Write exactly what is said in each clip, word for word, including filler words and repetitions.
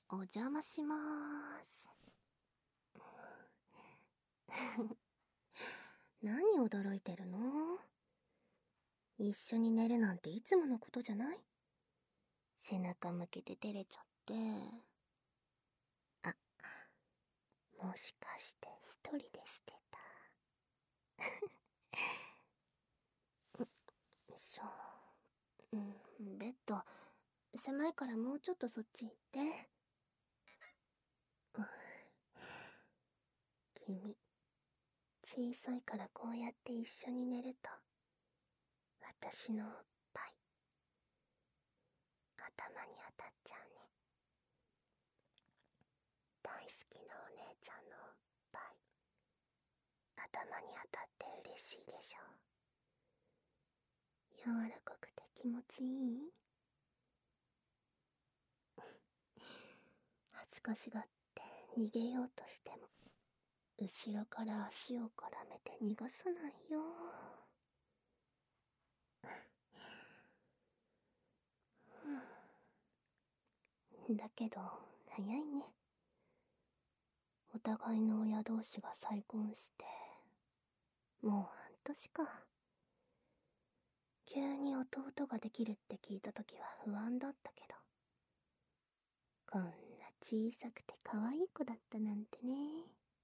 お邪魔しまーす。何驚いてるの？一緒に寝るなんていつものことじゃない？背中向けて照れちゃって。あ、もしかして一人でしてた？よいしょ。うん、ベッド狭いからもうちょっとそっち行って。うん、君小さいからこうやって一緒に寝ると私のおっぱい頭に当たっちゃうね。大好きなお姉ちゃんのおっぱい頭に当たって嬉しいでしょ？柔らかくて気持ちいい？恥ずかしがって逃げようとしても後ろから足を絡めて逃がさないよ。だけど早いね。お互いの親同士が再婚してもう半年か。急に弟ができるって聞いた時は不安だったけど、こんな小さくて可愛い子だったなんてね。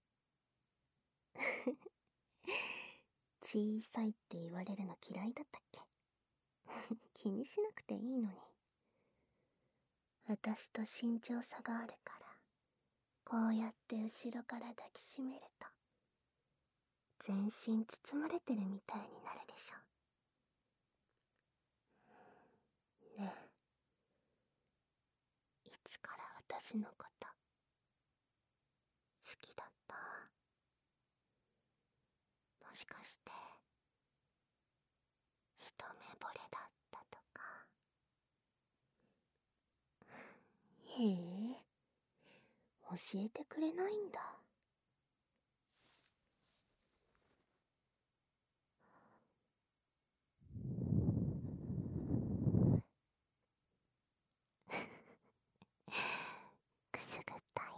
小さいって言われるの嫌いだったっけ？気にしなくていいのに。私と身長差があるからこうやって後ろから抱きしめると全身包まれてるみたいになるでしょ。ねえ、いつから私のこと好きだった？もしかして一目惚れだったとか？へえ、教えてくれないんだ。くすぐったい。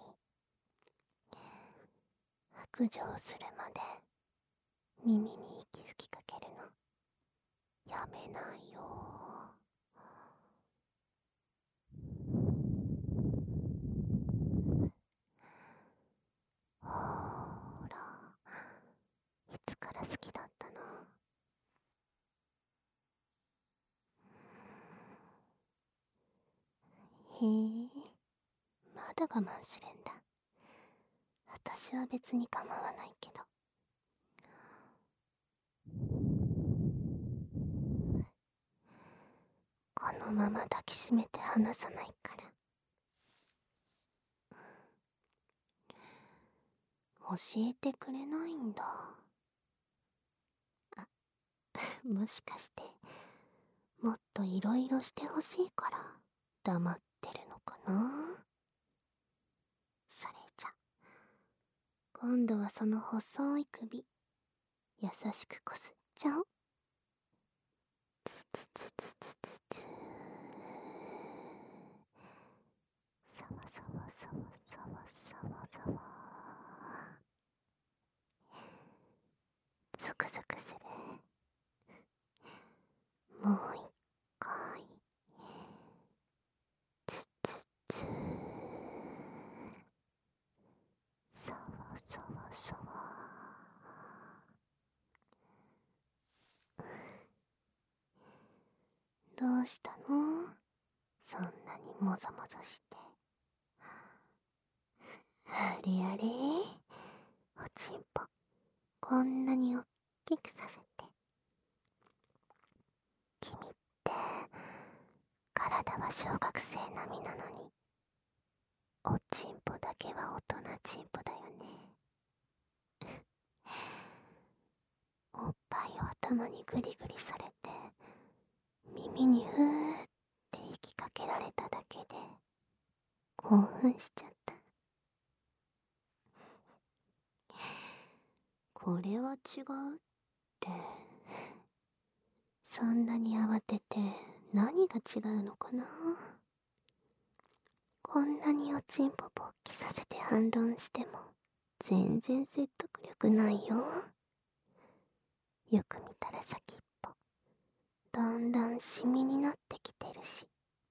白状するまで耳に息吹きかけるのやめないよ。ほーら、いつから好きだったの？へえ、まだ我慢するんだ。私は別に構わないけど。このまま抱きしめて離さないから。教えてくれないんだ。あ、もしかしてもっといろいろしてほしいから黙ってるのかな？それじゃ今度はその細い首優しくこすっちゃおう。つつつつつつつさわさわさわさわさわさわゾクゾクする。もう一回。つつつさわさわさわ。どうしたの？そんなにもぞもぞして。あれあれ、おちんぽこんなにおっきくさせて。君って体は小学生並みなのにおちんぽだけは大人ちんぽだよね。おっぱいを頭にグリグリされて耳にふーって息かけられただけで興奮しちゃった。これは違うって。そんなに慌てて何が違うのかな？ こんなにおちんぽ勃起させて反論しても全然説得力ないよ。よく見たら先っぽだんだんシミになってきてるし。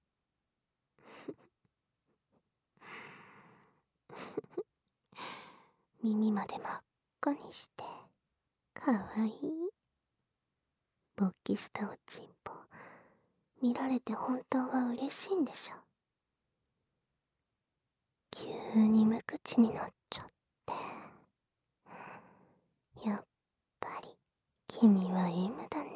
耳まで真っ赤にしてかわいい。勃起したおちんぽ見られて本当は嬉しいんでしょ。急に無口になっちゃって。やっぱり君は エム だね。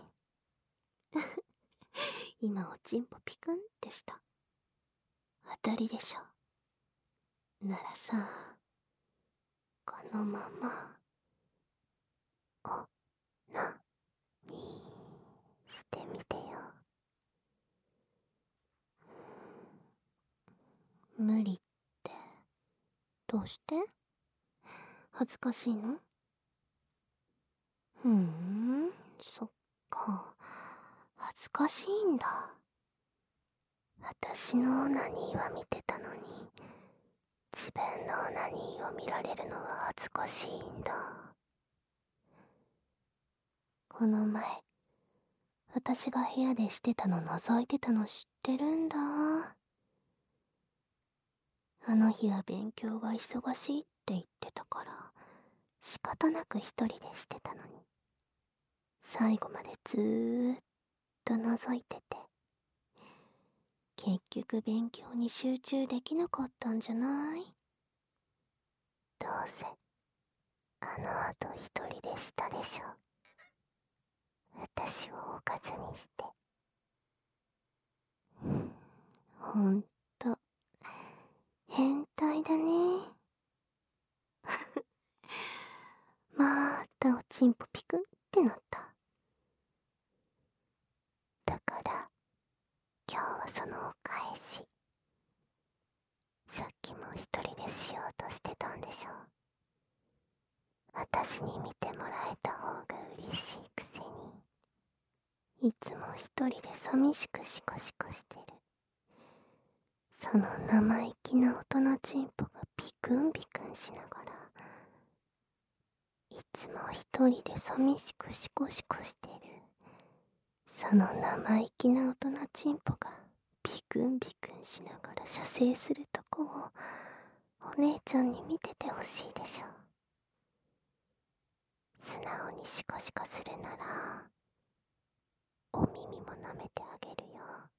今おちんぽピクンってした。当たりでしょ。ならさ、このままおなにしてみてよ。無理ってどうして？恥ずかしいの？ふーん、そっか。恥ずかしいんだ。私のオナニーは見てたのに、自分のオナニーを見られるのは恥ずかしいんだ。この前、私が部屋でしてたの覗いてたの知ってるんだ。あの日は勉強が忙しいって言ってたから、仕方なく一人でしてたのに、最後までずーっと覗いてて、結局勉強に集中できなかったんじゃない？どうせ、あの後一人でしたでしょ。私をおかずにして。ほんと、変態だね。またおちんぽピクンってなった。だから、今日はそのお返し。さっきも一人でしようとしてたんでしょ。私に見てもらえた方が嬉しいくせに、いつも一人で寂しくシコシコしてる。その生意気な大人チンポがビクンビクンしながら、いつも一人で寂しくシコシコしてる。その生意気な大人チンポがビクンビクンしながら射精するとこをお姉ちゃんに見ててほしいでしょ。素直にシコシコするならお耳も舐めてあげるよ。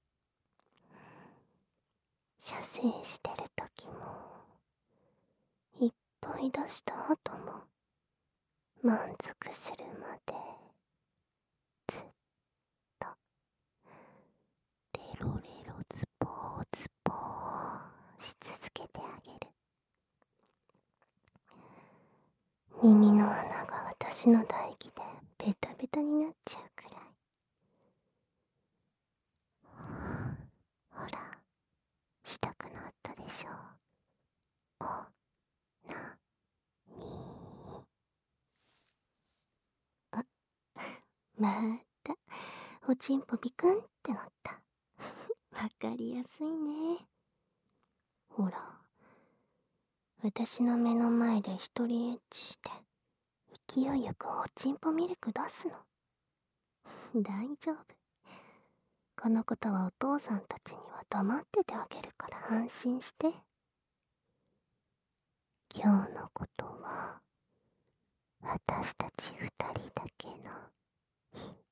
射精してる時もいっぱい出した後も満足するまでずっとレロレロズボーズボーし続けてあげる。耳の穴が私の唾液でベタベタになっちゃうくらい。ほら、したくなったでしょ。おなにー。あ、またおちんぽビクンってなった。わかりやすいね。ほら、私の目の前で一人エッチして勢いよくおちんぽミルク出すの。大丈夫。このことはお父さんたちには黙っててあげるから安心して。今日のことは私たち二人だけの秘密。